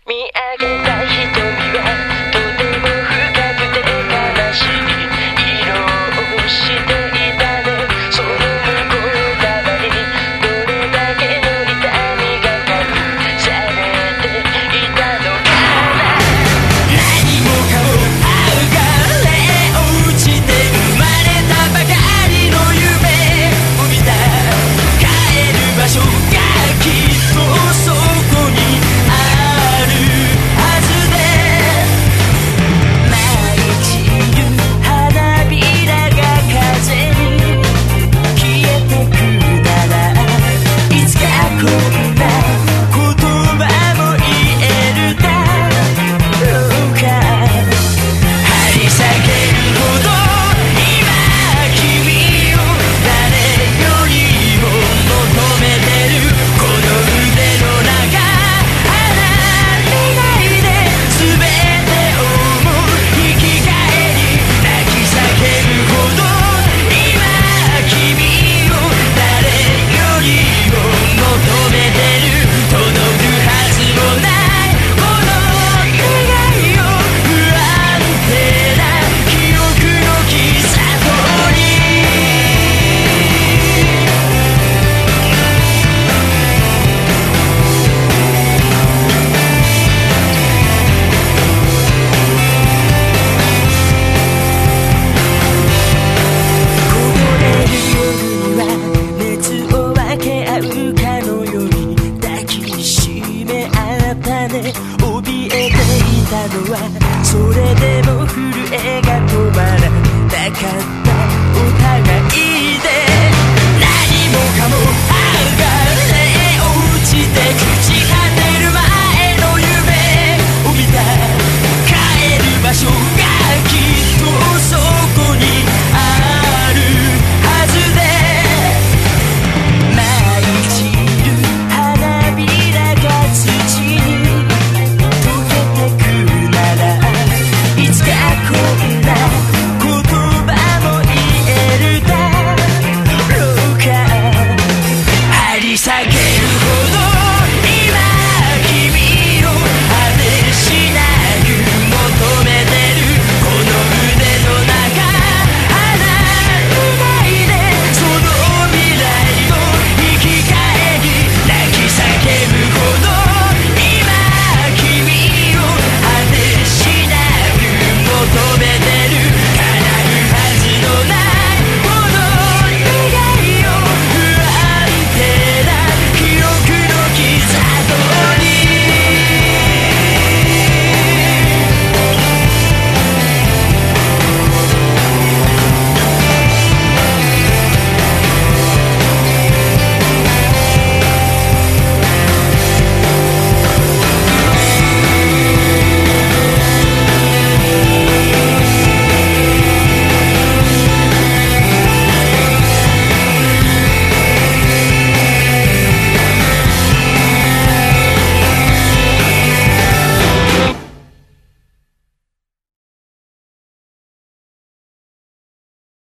見上げた瞳はとても深くて悲しい色をしていたね。その向こう側にどれだけの痛みが隠されていたのかな。何もかも剥がれ落ちて生まれたばかりの夢を見た。帰る場所がきっとそこにあるはずで、舞い散る花びらが風に消えてくなら、いつかこんな言葉も言えるだろうか。張り裂けるほど今君を誰よりも求めてる。この腕の中離れないで、全てをも生き返り泣き叫ぶほど今君を誰よりも求めてる。届くはずもないこの願いを不安定な記憶の喫茶店に。こぼれる夜には熱を分け合うかのように抱きしめ合ったね。怯えていたのはそれでも震えが止まらなかったお互いで、何もかも剥がれ落ちて朽ち果てるま